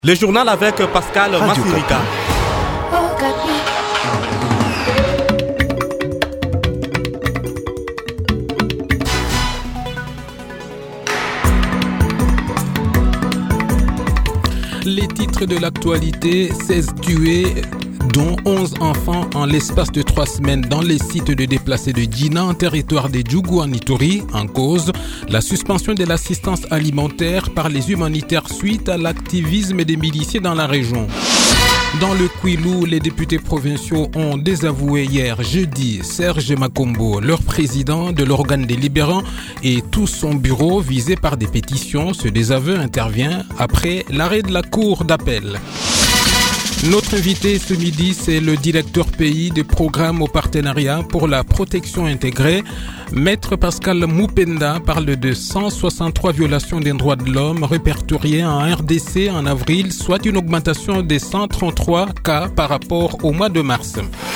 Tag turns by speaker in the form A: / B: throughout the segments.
A: Le journal avec Pascal Massirika. Les titres de l'actualité, 16 tués, dont 11 enfants en l'espace de 3 semaines dans les sites de déplacés de Djina en territoire des Djougou en Ituri. En cause, la suspension de l'assistance alimentaire par les humanitaires suite à l'activisme des miliciens dans la région. Dans le Kwilu, les députés provinciaux ont désavoué hier jeudi Serge Makombo, leur président de l'organe délibérant, et tout son bureau visé par des pétitions. Ce désaveu intervient après l'arrêt de la cour d'appel. Notre invité ce midi, c'est le directeur pays des programmes au partenariat pour la protection intégrée. Maître Pascal Moupenda parle de 163 violations des droits de l'homme répertoriées en RDC en avril, soit une augmentation de 133 cas par rapport au mois de mars.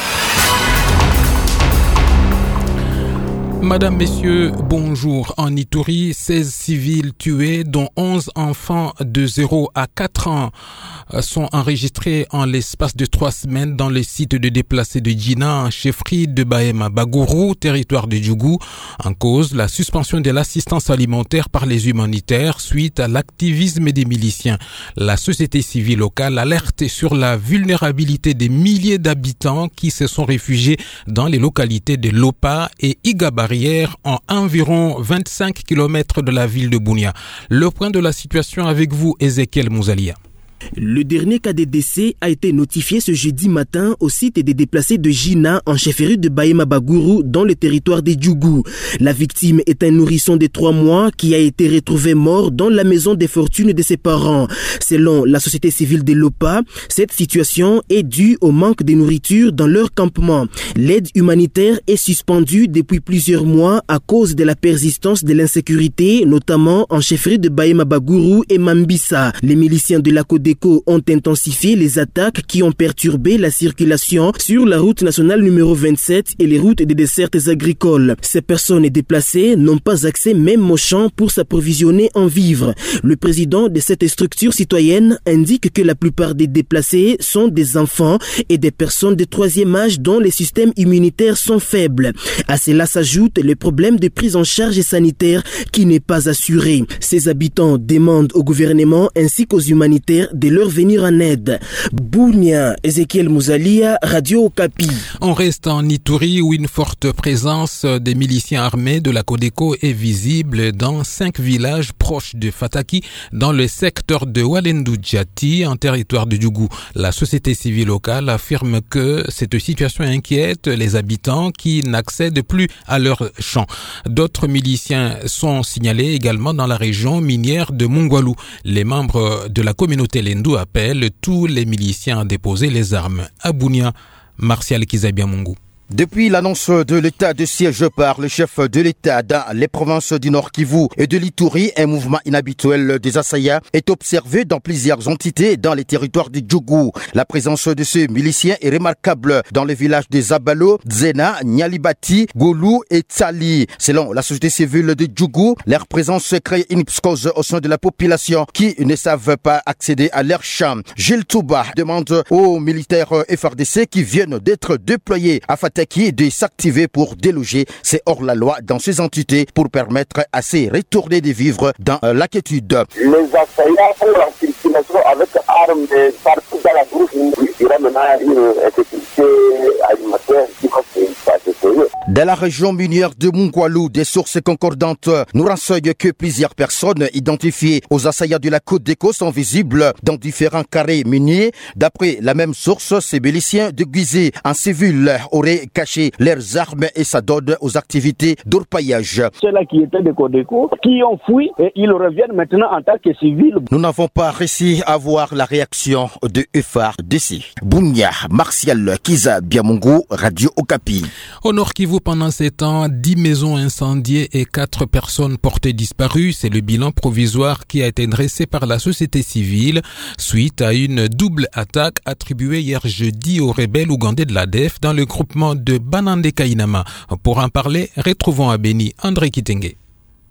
A: Madame, Messieurs, bonjour. En Ituri, 16 civils tués, dont 11 enfants de 0 à 4 ans, sont enregistrés en l'espace de 3 semaines dans les sites de déplacés de Djina, en chefferie de Bahema Bagourou, territoire de Djougou. En cause, la suspension de l'assistance alimentaire par les humanitaires suite à l'activisme des miliciens. La société civile locale alerte sur la vulnérabilité des milliers d'habitants qui se sont réfugiés dans les localités de Lopa et Igabari, en environ 25 km de la ville de Bunia. Le point de la situation avec vous, Ezekiel Mouzalia.
B: Le dernier cas de décès a été notifié ce jeudi matin au site des déplacés de Djina en chefferie de Bahema Bagourou dans le territoire des Djougou. La victime est un nourrisson de 3 mois qui a été retrouvé mort dans la maison des fortunes de ses parents. Selon la société civile de Lopa, cette situation est due au manque de nourriture dans leur campement. L'aide humanitaire est suspendue depuis plusieurs mois à cause de la persistance de l'insécurité, notamment en chefferie de Bahema Bagourou et Mambissa. Les miliciens de la Codeco ont intensifié les attaques qui ont perturbé la circulation sur la route nationale numéro 27 et les routes des dessertes agricoles. Ces personnes déplacées n'ont pas accès même aux champs pour s'approvisionner en vivres. Le président de cette structure citoyenne indique que la plupart des déplacés sont des enfants et des personnes de 3e âge dont les systèmes immunitaires sont faibles. À cela s'ajoute le problème de prise en charge sanitaire qui n'est pas assuré. Ces habitants demandent au gouvernement ainsi qu'aux humanitaires de leur venir en aide. Bunia, Ezekiel Mouzalia, Radio Okapi.
A: On reste en Ituri où une forte présence des miliciens armés de la Codeco est visible dans 5 villages proches de Fataki dans le secteur de Walendu-Djati en territoire de Djougou. La société civile locale affirme que cette situation inquiète les habitants qui n'accèdent plus à leurs champs. D'autres miliciens sont signalés également dans la région minière de Mungwalu. Les membres de la communauté Lendu appellent tous les miliciens à déposer les armes. À Bunia, Martial Kizabiamungu.
C: Depuis l'annonce de l'état de siège par le chef de l'État dans les provinces du Nord Kivu et de l'Ituri, un mouvement inhabituel des assaillants est observé dans plusieurs entités dans les territoires du Djougou. La présence de ces miliciens est remarquable dans les villages de Zabalo, Zena, Nyalibati, Goulou et Tsali. Selon la société civile de Djougou, leur présence crée une psychose au sein de la population qui ne savent pas accéder à leurs champs. Gilles Touba demande aux militaires FRDC qui viennent d'être déployés à Fataki de s'activer pour déloger ces hors-la-loi dans ces entités pour permettre à ces retournés de vivre dans la quiétude.
D: Les assaillants pour la circulation avec armes partout dans la groupe, il y aura maintenant une sécurité alimentaire qui va se passer.
C: Dans la région minière de Mungwalu, des sources concordantes nous renseignent que plusieurs personnes identifiées aux assaillants de la Codeco sont visibles dans différents carrés miniers. D'après la même source, ces miliciens déguisés en civil auraient caché leurs armes et ça donne aux activités d'orpaillage.
D: Ceux-là qui étaient de Codeco, qui ont fui et ils reviennent maintenant en tant que civils.
C: Nous n'avons pas réussi à voir la réaction de FARDC. Bunia, Martial Kizabiamungu, Radio Okapi.
A: Au Nord Kivu, pendant 7 ans, 10 maisons incendiées et 4 personnes portées disparues. C'est le bilan provisoire qui a été dressé par la société civile suite à une double attaque attribuée hier jeudi aux rebelles ougandais de l'ADF dans le groupement de Banande Kainama. Pour en parler, retrouvons à Beni André Kitenge.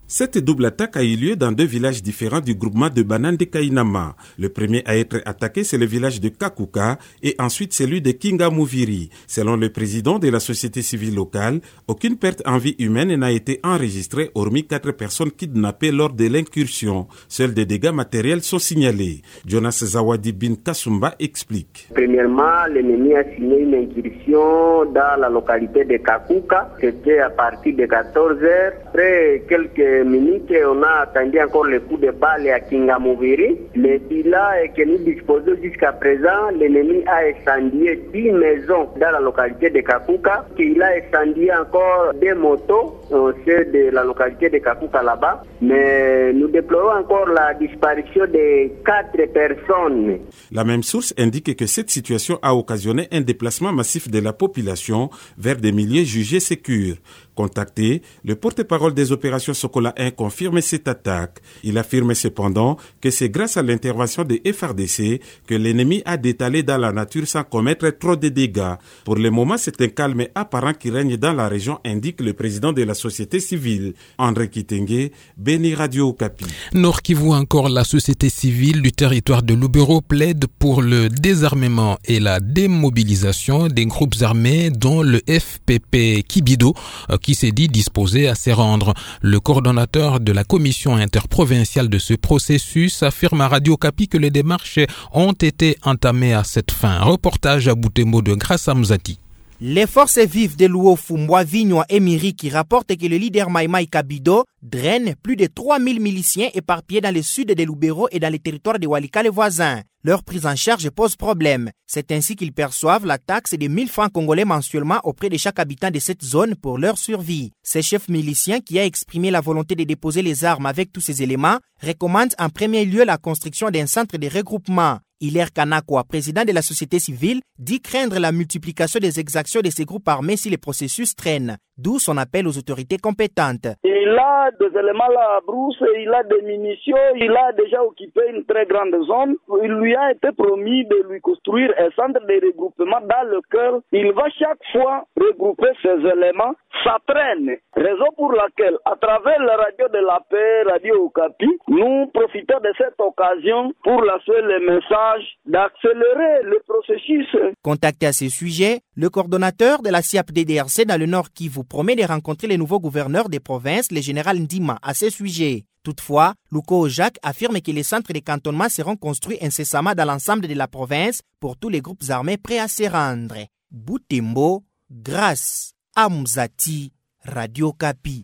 E: Cette double attaque a eu lieu dans 2 villages différents du groupement de Banane de Kainama. Le premier à être attaqué, c'est le village de Kakuka et ensuite celui de Kingamuviri. Selon le président de la société civile locale, aucune perte en vie humaine n'a été enregistrée hormis 4 personnes kidnappées lors de l'incursion. Seuls des dégâts matériels sont signalés. Jonas Zawadi Bin Kasumba explique.
D: Premièrement, l'ennemi a signé une incursion dans la localité de Kakuka. C'était à partir de 14h. Après quelques minutes, on a attendu encore le coup de balle à Kingamuviri. Le bilan que nous disposons jusqu'à présent, l'ennemi a incendié 10 maisons dans la localité de Kakuka. Il a incendié encore 2 motos ceux de la localité de Kakuka là-bas. Mais nous déplorons encore la disparition de 4 personnes.
E: La même source indique que cette situation a occasionné un déplacement massif de la population vers des milieux jugés sécures. Contacté, le porte-parole des opérations Sokola 1 confirme cette attaque. Il affirme cependant que c'est grâce à l'intervention des FARDC que l'ennemi a détalé dans la nature sans commettre trop de dégâts. Pour le moment, c'est un calme apparent qui règne dans la région, indique le président de la société civile. André Kitenge, Beni Radio Okapi.
A: Nord Kivu encore, la société civile du territoire de Lubero plaide pour le désarmement et la démobilisation des groupes armés dont le FPP Kibido, qui s'est dit disposé à s'y rendre. Le coordonnateur de la commission interprovinciale de ce processus affirme à Radio Okapi que les démarches ont été entamées à cette fin. Reportage à Boutembo de Grâce Mzati.
F: Les forces vives de Luofu, Mouavigno et Miri qui rapportent que le leader Maïmaï Kabido draine plus de 3000 miliciens éparpillés dans le sud de Lubero et dans les territoires de Walikale voisins. Leur prise en charge pose problème. C'est ainsi qu'ils perçoivent la taxe de 1000 francs congolais mensuellement auprès de chaque habitant de cette zone pour leur survie. Ce chef milicien qui a exprimé la volonté de déposer les armes avec tous ces éléments recommande en premier lieu la construction d'un centre de regroupement. Hilaire Kanakwa, président de la société civile, dit craindre la multiplication des exactions de ces groupes armés si les processus traînent, d'où son appel aux autorités compétentes.
G: Il a des éléments à la brousse, il a des munitions, il a déjà occupé une très grande zone. Il lui a été promis de lui construire un centre de regroupement dans lequel il va chaque fois regrouper ses éléments. Ça traîne, raison pour laquelle, à travers la radio de la paix, Radio Okapi, nous profitons de cette occasion pour lancer le message d'accélérer le processus.
F: Contacté à ce sujet, le coordonnateur de la SIAP-DDRC dans le Nord Kivu promet de rencontrer les nouveaux gouverneurs des provinces, le général Ndima, à ce sujet. Toutefois, Luko Ojak affirme que les centres de cantonnement seront construits incessamment dans l'ensemble de la province pour tous les groupes armés prêts à se rendre. Boutembo, Grâce Amzati, Radio Okapi.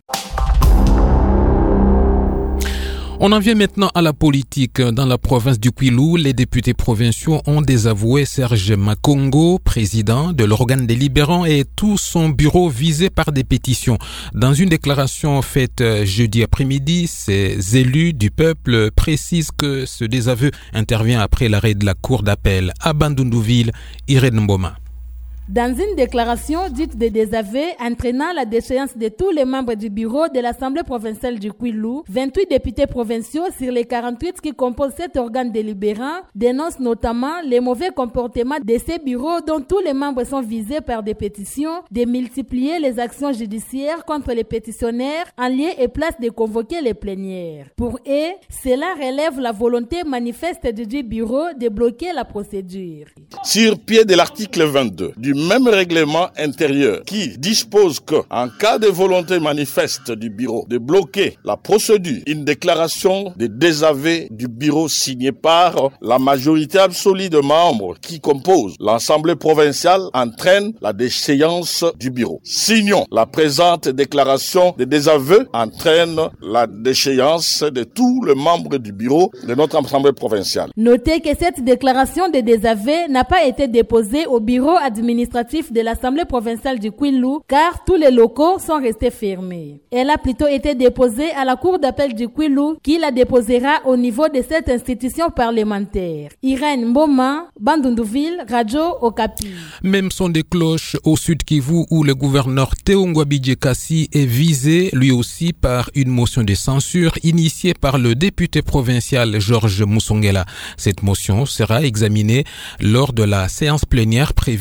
A: On en vient maintenant à la politique. Dans la province du Kwilu, les députés provinciaux ont désavoué Serge Makongo, président de l'organe délibérant, et tout son bureau visé par des pétitions. Dans une déclaration faite jeudi après-midi, ces élus du peuple précisent que ce désaveu intervient après l'arrêt de la cour d'appel à Bandundouville, Irène Mboma.
H: Dans une déclaration dite de désaveu entraînant la déchéance de tous les membres du bureau de l'Assemblée provinciale du Kwilu, 28 députés provinciaux sur les 48 qui composent cet organe délibérant dénoncent notamment les mauvais comportements de ces bureaux dont tous les membres sont visés par des pétitions, de multiplier les actions judiciaires contre les pétitionnaires en lieu et place de convoquer les plénières. Pour eux, cela relève la volonté manifeste du bureau de bloquer la procédure.
I: Sur pied de l'article 22 du même règlement intérieur qui dispose que, en cas de volonté manifeste du bureau de bloquer la procédure, une déclaration de désaveu du bureau signée par la majorité absolue de membres qui composent l'Assemblée provinciale entraîne la déchéance du bureau. Signons la présente déclaration de désaveu entraîne la déchéance de tous les membres du bureau de notre Assemblée provinciale.
H: Notez que cette déclaration de désaveu n'a pas été déposée au bureau administratif de l'Assemblée provinciale du Kwilu car tous les locaux sont restés fermés. Elle a plutôt été déposée à la cour d'appel du Kwilu qui la déposera au niveau de cette institution parlementaire. Irène Mboma, Bandundouville, Radio Okapi.
A: Même son des cloches au sud Kivu où le gouverneur Théo Ngwabidje Kassi est visé lui aussi par une motion de censure initiée par le député provincial Georges Moussongela. Cette motion sera examinée lors de la séance plénière prévue ce vendredi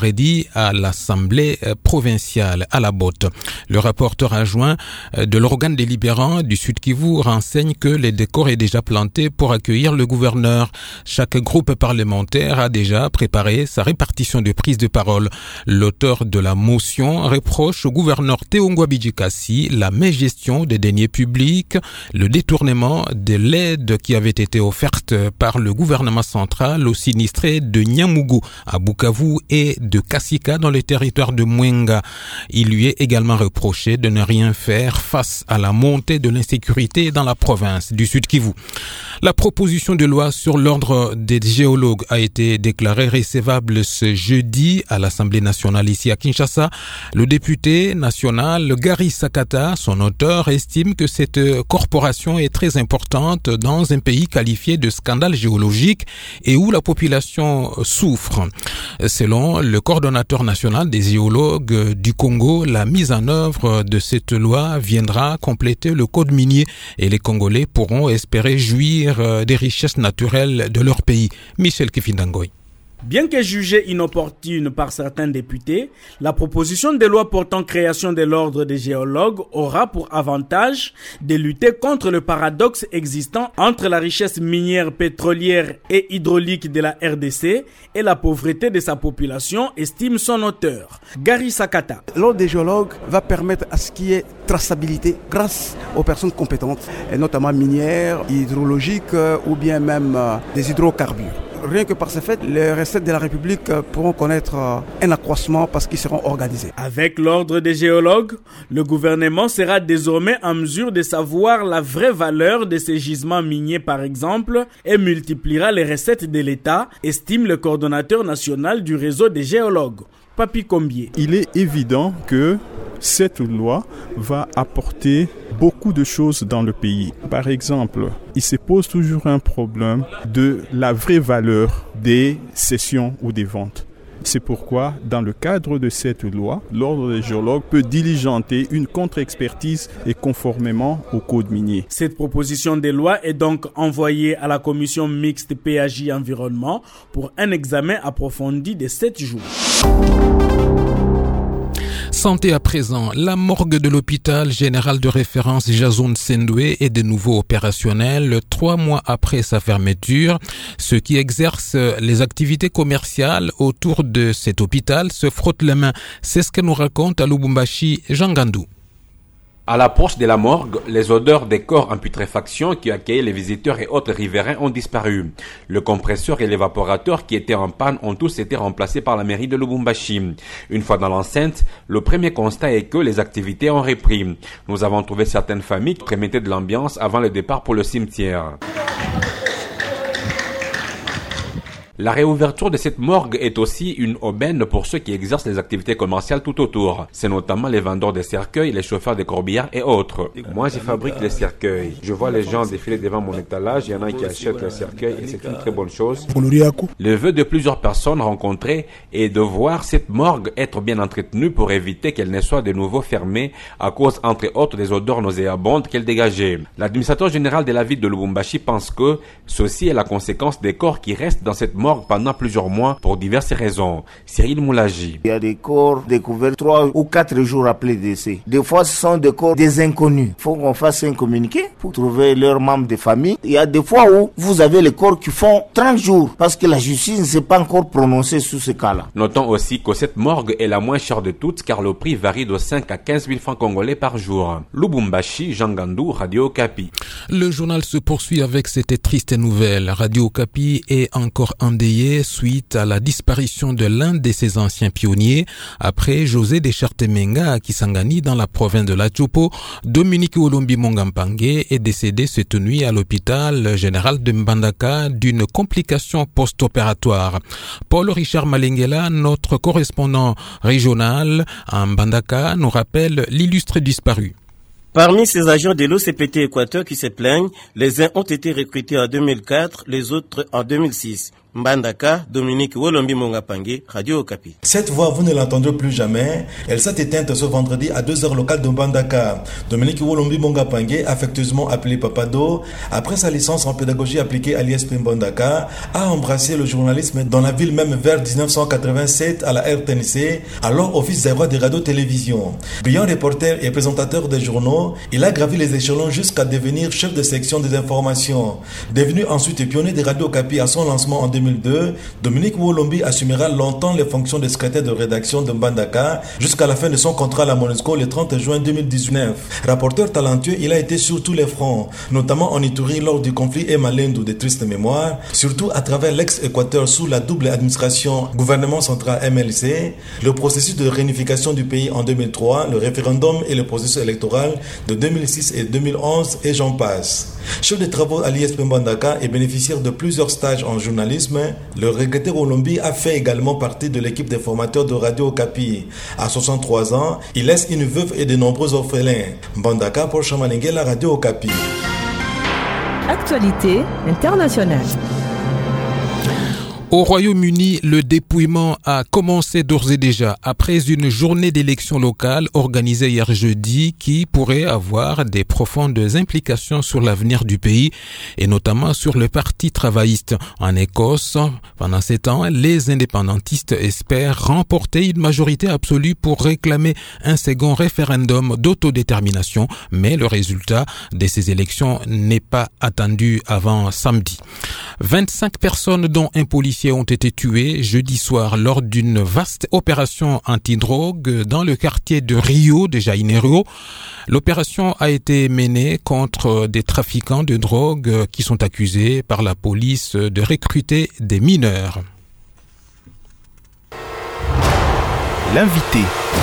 A: vendredi à l'Assemblée provinciale à la Botte. Le rapporteur adjoint de l'organe délibérant du Sud Kivu renseigne que les décors est déjà planté pour accueillir le gouverneur. Chaque groupe parlementaire a déjà préparé sa répartition de prise de parole. L'auteur de la motion reproche au gouverneur Théo Ngouabidji-Kassi la mégestion des deniers publics, le détournement de l'aide qui avait été offerte par le gouvernement central aux sinistrés de Nyamugu à Bukavu et de Kassika dans le territoire de Mwenga. Il lui est également reproché de ne rien faire face à la montée de l'insécurité dans la province du Sud Kivu. La proposition de loi sur l'ordre des géologues a été déclarée recevable ce jeudi à l'Assemblée nationale ici à Kinshasa. Le député national Gary Sakata, son auteur, estime que cette corporation est très importante dans un pays qualifié de scandale géologique et où la population souffre. Selon le coordonnateur national des géologues du Congo, la mise en œuvre de cette loi viendra compléter le code minier et les Congolais pourront espérer jouir des richesses naturelles de leur pays. Michel Kifindangoy.
J: Bien que jugée inopportune par certains députés, la proposition de loi portant création de l'ordre des géologues aura pour avantage de lutter contre le paradoxe existant entre la richesse minière, pétrolière et hydraulique de la RDC et la pauvreté de sa population, estime son auteur, Gary Sakata.
K: L'ordre des géologues va permettre à ce qu'il y ait traçabilité grâce aux personnes compétentes, et notamment minières, hydrologiques ou bien même des hydrocarbures. Rien que par ce fait, les recettes de la République pourront connaître un accroissement parce qu'ils seront organisés.
J: Avec l'ordre des géologues, le gouvernement sera désormais en mesure de savoir la vraie valeur de ces gisements miniers par exemple et multipliera les recettes de l'État, estime le coordonnateur national du réseau des géologues, Papi Combier.
L: Il est évident que cette loi va apporter beaucoup de choses dans le pays. Par exemple, il se pose toujours un problème de la vraie valeur des cessions ou des ventes. C'est pourquoi, dans le cadre de cette loi, l'ordre des géologues peut diligenter une contre-expertise et conformément au code minier.
J: Cette proposition de loi est donc envoyée à la commission mixte PAJ Environnement pour un examen approfondi de 7 jours.
A: Santé à présent, la morgue de l'hôpital général de référence Jason Sendoué est de nouveau opérationnelle 3 mois après sa fermeture. Ceux qui exercent les activités commerciales autour de cet hôpital se frottent les mains. C'est ce que nous raconte à Lubumbashi Jean Gandou.
M: À l'approche de la morgue, les odeurs des corps en putréfaction qui accueillaient les visiteurs et autres riverains ont disparu. Le compresseur et l'évaporateur qui étaient en panne ont tous été remplacés par la mairie de Lubumbashi. Une fois dans l'enceinte, le premier constat est que les activités ont repris. Nous avons trouvé certaines familles qui prémettaient de l'ambiance avant le départ pour le cimetière. La réouverture de cette morgue est aussi une aubaine pour ceux qui exercent les activités commerciales tout autour. C'est notamment les vendeurs de cercueils, les chauffeurs de corbillards et autres. Moi, je fabrique les cercueils. Je vois les gens défiler devant mon étalage. Il y en a qui achètent les cercueils et c'est une très bonne chose. Le vœu de plusieurs personnes rencontrées est de voir cette morgue être bien entretenue pour éviter qu'elle ne soit de nouveau fermée à cause, entre autres, des odeurs nauséabondes qu'elle dégageait. L'administrateur général de la ville de Lubumbashi pense que ceci est la conséquence des corps qui restent dans cette morgue pendant plusieurs mois pour diverses raisons. Cyril Moulagi.
N: Il y a des corps découverts 3 ou 4 jours après le décès. Des fois, ce sont des corps des inconnus. Il faut qu'on fasse un communiqué pour trouver leurs membres de famille. Il y a des fois où vous avez les corps qui font 30 jours parce que la justice ne s'est pas encore prononcée sur ce cas-là.
M: Notons aussi que cette morgue est la moins chère de toutes car le prix varie de 5 à 15 000 francs congolais par jour. Lubumbashi, Jean Gandou, Radio Okapi.
A: Le journal se poursuit avec cette triste nouvelle. Radio Okapi est encore endeuillé suite à la disparition de l'un de ses anciens pionniers. Après José Deschartemenga à Kisangani dans la province de la Chopo, Dominique Olombi Mongampangue est décédé cette nuit à l'hôpital général de Mbandaka d'une complication post-opératoire. Paul Richard Malengela, notre correspondant régional à Mbandaka, nous rappelle l'illustre disparu.
O: Parmi ces agents de l'OCPT Équateur qui se plaignent, les uns ont été recrutés en 2004, les autres en 2006. Mbandaka, Dominique Wolombi Mongapangue, Radio Okapi.
P: Cette voix, vous ne l'entendrez plus jamais. Elle s'est éteinte ce vendredi à 2h locales de Mbandaka. Dominique Wolombi Mongapangue, affectueusement appelé Papado, après sa licence en pédagogie appliquée à l'ISP Mbandaka, a embrassé le journalisme dans la ville même vers 1987 à la RTNC, alors office des voix de radio-télévision. Brillant reporter et présentateur des journaux, il a gravi les échelons jusqu'à devenir chef de section des informations. Devenu ensuite pionnier de Radio Okapi à son lancement en 2002, Dominique Wolombi assumera longtemps les fonctions de secrétaire de rédaction de Mbandaka jusqu'à la fin de son contrat à la MONUSCO le 30 juin 2019. Rapporteur talentueux, il a été sur tous les fronts, notamment en Ituri lors du conflit Emalendu de triste mémoire, surtout à travers l'ex-Équateur sous la double administration gouvernement central MLC, le processus de réunification du pays en 2003, le référendum et le processus électoral de 2006 et 2011 et j'en passe. Chef de travaux à l'ISP Mbandaka et bénéficiaire de plusieurs stages en journalisme, le regretté Wolombi a fait également partie de l'équipe des formateurs de Radio Okapi. À 63 ans, il laisse une veuve et de nombreux orphelins. Mbandaka pour Chamalingue, la Radio Okapi.
Q: Actualité internationale.
A: Au Royaume-Uni, le dépouillement a commencé d'ores et déjà après une journée d'élections locales organisée hier jeudi qui pourrait avoir des profondes implications sur l'avenir du pays et notamment sur le Parti travailliste. En Écosse, pendant ces temps, les indépendantistes espèrent remporter une majorité absolue pour réclamer un second référendum d'autodétermination, mais le résultat de ces élections n'est pas attendu avant samedi. 25 personnes dont un policier ont été tués jeudi soir lors d'une vaste opération antidrogue dans le quartier de Rio de Janeiro. L'opération a été menée contre des trafiquants de drogue qui sont accusés par la police de recruter des mineurs.
F: L'invité.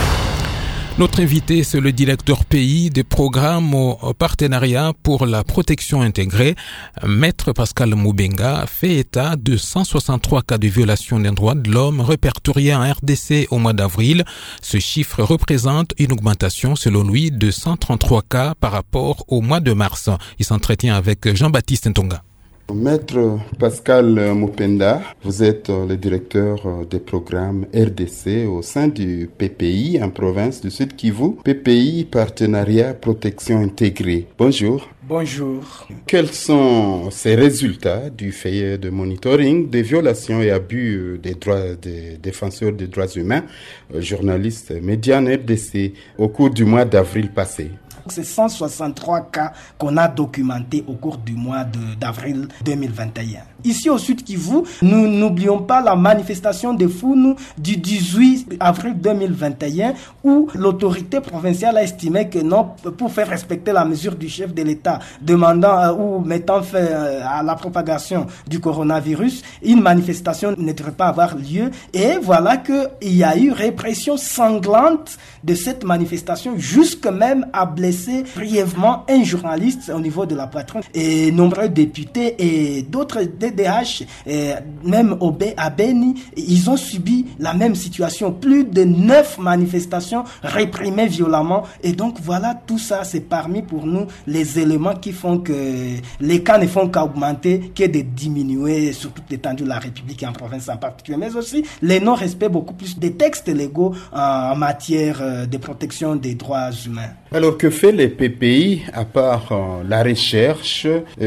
A: Notre invité, c'est le directeur pays des programmes au partenariat pour la protection intégrée. Maître Pascal Moubenga fait état de 163 cas de violation des droits de l'homme répertoriés en RDC au mois d'avril. Ce chiffre représente une augmentation, selon lui, de 133 cas par rapport au mois de mars. Il s'entretient avec Jean-Baptiste Ntonga.
R: Maître Pascal Mupenda, vous êtes le directeur des programmes RDC au sein du PPI en province du Sud Kivu. PPI, Partenariat Protection Intégrée. Bonjour.
S: Bonjour.
R: Quels sont ces résultats du fait de monitoring des violations et abus des droits des défenseurs des droits humains, journalistes, médias en RDC au cours du mois d'avril passé?
S: C'est 163 cas qu'on a documentés au cours du mois d'avril 2021. Ici au Sud Kivu, nous n'oublions pas la manifestation de Founou du 18 avril 2021 où l'autorité provinciale a estimé que non, pour faire respecter la mesure du chef de l'État demandant ou mettant fin à la propagation du coronavirus, une manifestation ne devrait pas avoir lieu. Et voilà qu'il y a eu répression sanglante de cette manifestation, jusque même à blesser brièvement un journaliste au niveau de la poitrine. Et nombreux députés et d'autres DDH, même à Beni, ils ont subi la même situation. Plus de 9 manifestations réprimées violemment. Et donc voilà, tout ça, c'est parmi pour nous les éléments qui font que les cas ne font qu'augmenter, que de diminuer sur toute l'étendue de la République et en province en particulier. Mais aussi les non-respects beaucoup plus des textes légaux en matière de protection des droits humains.
R: Alors que fait les PPI à part la recherche,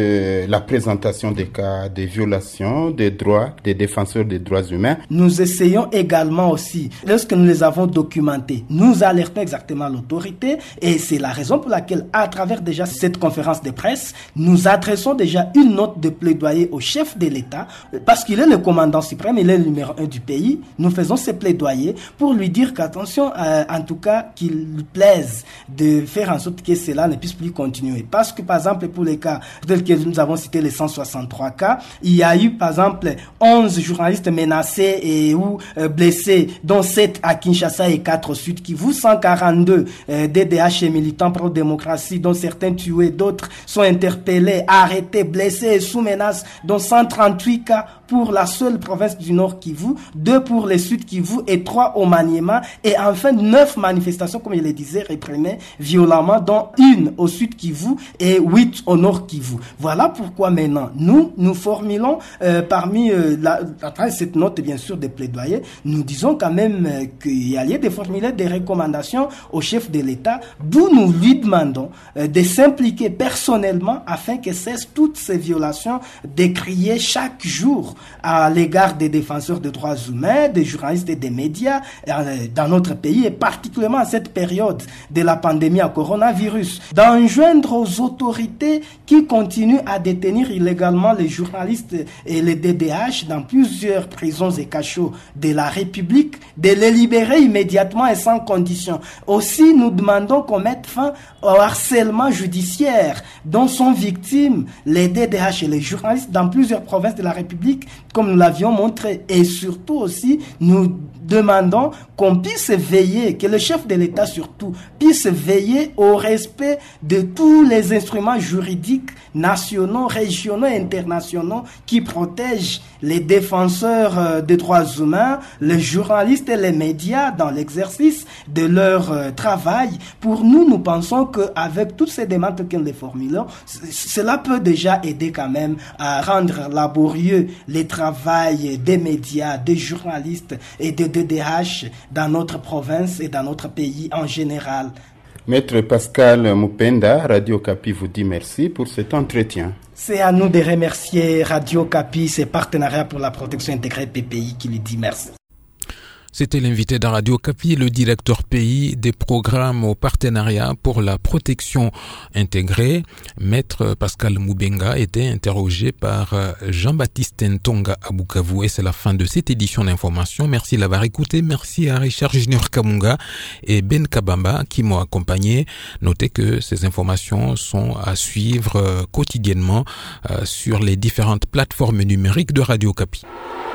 R: la présentation des cas de violation des droits des défenseurs des droits humains? Nous
S: essayons également aussi, lorsque nous les avons documentés, nous alertons exactement l'autorité et c'est la raison pour laquelle à travers déjà cette conférence de presse, nous adressons déjà une note de plaidoyer au chef de l'État parce qu'il est le commandant suprême, il est le numéro 1 du pays. Nous faisons ces plaidoyers pour lui dire qu'attention, en tout cas, qu'il lui plaise de faire en sorte que cela ne puisse plus continuer. Parce que, par exemple, pour les cas tels que nous avons cité les 163 cas, il y a eu, par exemple, 11 journalistes menacés et ou blessés, dont 7 à Kinshasa et 4 au Sud Kivu, 142 DDH et militants pro-démocratie, dont certains tués, d'autres sont interpellés, arrêtés, blessés et sous menace, dont 138 cas pour la seule province du Nord Kivu, 2 pour le Sud Kivu et 3 au Maniema. Et enfin, 9 manifestations, comme je le disais, réprimées violemment, dont 1 au Sud Kivu et 8 au Nord Kivu. Voilà pourquoi maintenant, nous formulons parmi à travers cette note, bien sûr, des plaidoyers, nous disons quand même qu'il y a lieu de formuler des recommandations au chef de l'État, d'où nous lui demandons de s'impliquer personnellement afin que cessent toutes ces violations décriées chaque jour à l'égard des défenseurs des droits humains, des journalistes et des médias dans notre pays, et particulièrement à cette période de la pandémie à coronavirus. D'enjoindre aux autorités qui continuent à détenir illégalement les journalistes et les DDH dans plusieurs prisons et cachots de la République, de les libérer immédiatement et sans condition. Aussi, nous demandons qu'on mette fin au harcèlement judiciaire dont sont victimes les DDH et les journalistes dans plusieurs provinces de la République, comme nous l'avions montré. Et surtout aussi, nous demandons qu'on puisse veiller, que le chef de l'État surtout puisse veiller au respect de tous les instruments juridiques nationaux, régionaux et internationaux qui protègent les défenseurs des droits humains, les journalistes et les médias dans l'exercice de leur travail. Pour nous, nous pensons qu'avec toutes ces demandes que nous les formulons, cela peut déjà aider quand même à rendre laborieux le travail des médias, des journalistes et des DDH dans notre province et dans notre pays en général.
R: Maître Pascal Mupenda, Radio Kapi vous dit merci pour cet entretien.
S: C'est à nous de remercier Radio Kapi, ses partenariats pour la protection intégrée PPI qui lui dit merci.
A: C'était l'invité de Radio Kapi, le directeur pays des programmes au partenariat pour la protection intégrée. Maître Pascal Moubenga était interrogé par Jean-Baptiste Ntonga à Bukavu. Et c'est la fin de cette édition d'information. Merci de l'avoir écouté. Merci à Richard Junior Kamunga et Ben Kabamba qui m'ont accompagné. Notez que ces informations sont à suivre quotidiennement sur les différentes plateformes numériques de Radio Kapi.